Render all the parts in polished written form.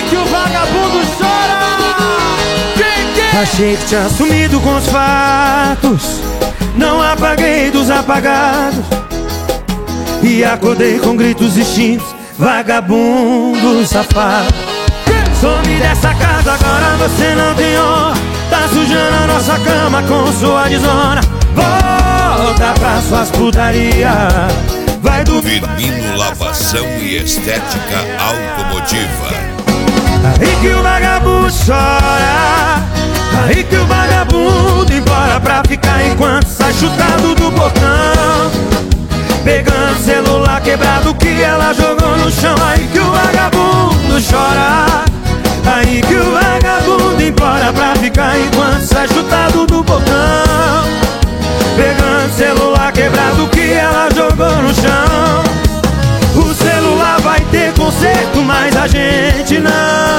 que o vagabundo chora. Achei que tinha sumido com os fatos, não apaguei dos apagados, e acordei com gritos distintos, vagabundo safado. Some dessa casa, agora você não tem honra, tá sujando a nossa cama com sua desonra. Volta pra suas putaria, vai dormir. Firmino Lavação e Estética Automotiva. Aí que o vagabundo chora, aí que o vagabundo embora pra ficar enquanto sai chutado do portão, pegando celular quebrado que ela jogou no chão. Aí que o vagabundo chora, aí que o vagabundo embora pra ficar enquanto sai chutado do portão, pegando celular quebrado que ela jogou no chão. O celular vai ter conserto, mas a gente não.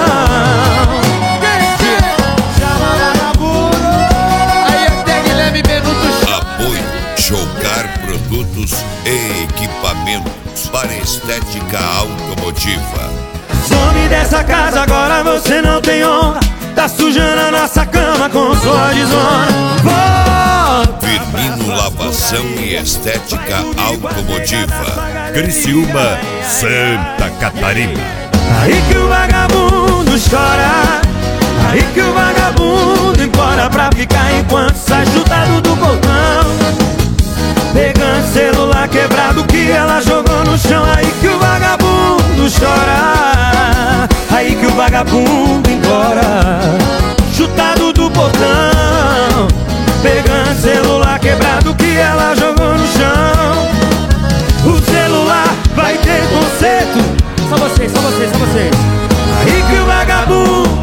Apoio Jogar Produtos e Equipamentos para Estética Automotiva. Some dessa casa, agora você não tem honra, tá sujando a nossa cama com sua desonra. Volta. Firmino Lavação e Estética Automotiva. Criciúma, Santa Catarina. Aí que o vagabundo chora, aí que o vagabundo embora pra ficar enquanto sai chutado do portão, pegando celular quebrado que ela jogou no chão. Aí que o vagabundo chora, aí que o vagabundo embora, chutado do portão, pegando celular quebrado que ela jogou no chão. O celular vai ter conserto. Só vocês, só vocês, só vocês. Aí que o vagabundo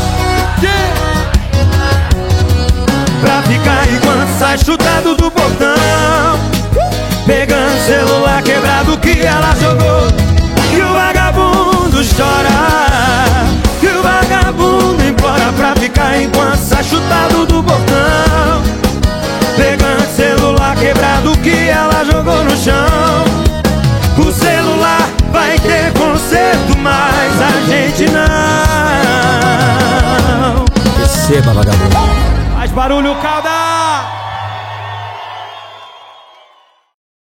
pra ficar enquanto sai chutado do portão, pegando celular quebrado que ela jogou. Que o vagabundo chora, que o vagabundo embora pra ficar enquanto sai chutado do portão, pegando celular quebrado que ela jogou no chão. O celular vai ter conserto, mas a gente não. Receba, vagabundo. Faz barulho, Calda!